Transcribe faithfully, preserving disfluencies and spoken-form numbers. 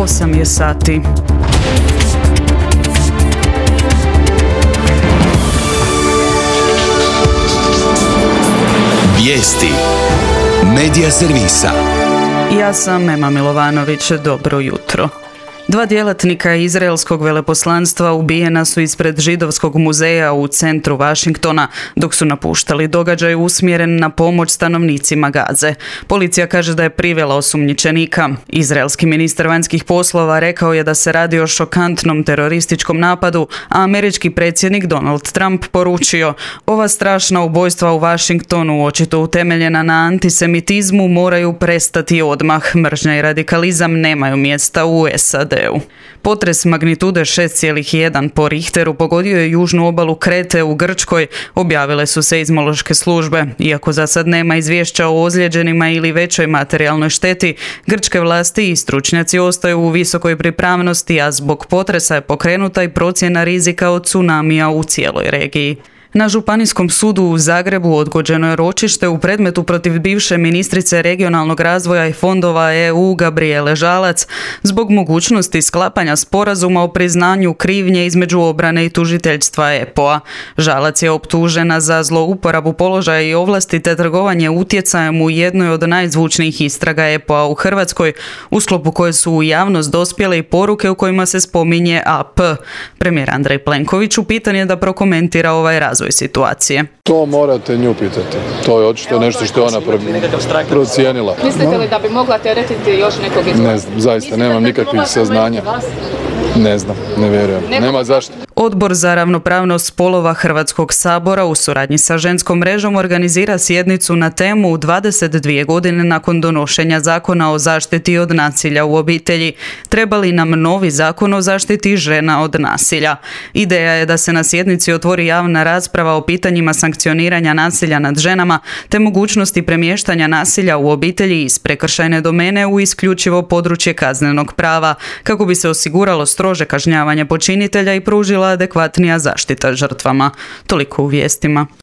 osam je sati. Vijesti Medija servisa. Ja sam Ema Milovanović, dobro jutro. Dva djelatnika izraelskog veleposlanstva ubijena su ispred židovskog muzeja u centru Washingtona dok su napuštali događaj usmjeren na pomoć stanovnicima Gaze. Policija kaže da je privela osumnjičenika. Izraelski ministar vanjskih poslova rekao je da se radi o šokantnom terorističkom napadu, a američki predsjednik Donald Trump poručio: ova strašna ubojstva u Washingtonu, očito utemeljena na antisemitizmu, moraju prestati odmah. Mržnja i radikalizam nemaju mjesta u S A D. Potres magnitude šest zarez jedan po Richteru pogodio je južnu obalu Krete u Grčkoj, objavile su seizmološke službe. Iako za sad nema izvješća o ozlijeđenima ili većoj materijalnoj šteti, grčke vlasti i stručnjaci ostaju u visokoj pripravnosti, a zbog potresa je pokrenuta i procjena rizika od tsunamija u cijeloj regiji. Na Županijskom sudu u Zagrebu odgođeno je ročište u predmetu protiv bivše ministrice regionalnog razvoja i fondova E U Gabrijele Žalac zbog mogućnosti sklapanja sporazuma o priznanju krivnje između obrane i tužiteljstva E P O-a. Žalac je optužena za zlouporabu položaja i ovlasti te trgovanje utjecajem u jednoj od najzvučnijih istraga E P O-a u Hrvatskoj, u sklopu koje su u javnost dospjele i poruke u kojima se spominje A P. Premijer Andrej Plenković upitan je da prokomentira ovaj razvoj situacije. To morate nju pitati. To je očito nešto što je ona procijenila. Mislite li da bi mogla teretiti još nekog iz? Ne znam, zaista nemam nikakvih saznanja. Ne znam, ne vjerujem. Nema zašto. Odbor za ravnopravnost spolova Hrvatskog sabora u suradnji sa ženskom mrežom organizira sjednicu na temu dvadeset dvije godine nakon donošenja Zakona o zaštiti od nasilja u obitelji. Treba li nam novi Zakon o zaštiti žena od nasilja? Ideja je da se na sjednici otvori javna rasprava o pitanjima sankcioniranja nasilja nad ženama te mogućnosti premještanja nasilja u obitelji iz prekršajne domene u isključivo područje kaznenog prava, kako bi se osiguralo strože kažnjavanje počinitelja i pružila adekvatnija zaštita žrtvama. Toliko u vijestima.